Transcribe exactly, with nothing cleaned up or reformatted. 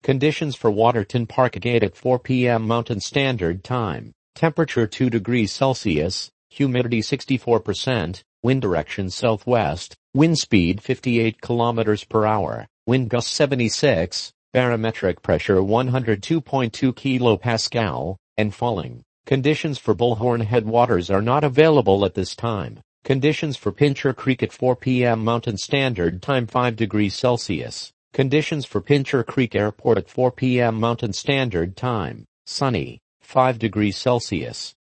Conditions for Waterton Park Gate at four p m Mountain Standard Time. Temperature two degrees Celsius, humidity sixty-four percent, wind direction southwest, wind speed fifty-eight kilometers per hour, wind gust seventy-six, barometric pressure one hundred two point two kilopascal, and falling. Conditions for Bullhorn Headwaters are not available at this time. Conditions for Pincher Creek at four p m Mountain Standard Time five degrees Celsius. Conditions for Pincher Creek Airport at four p m Mountain Standard Time. Sunny, five degrees Celsius.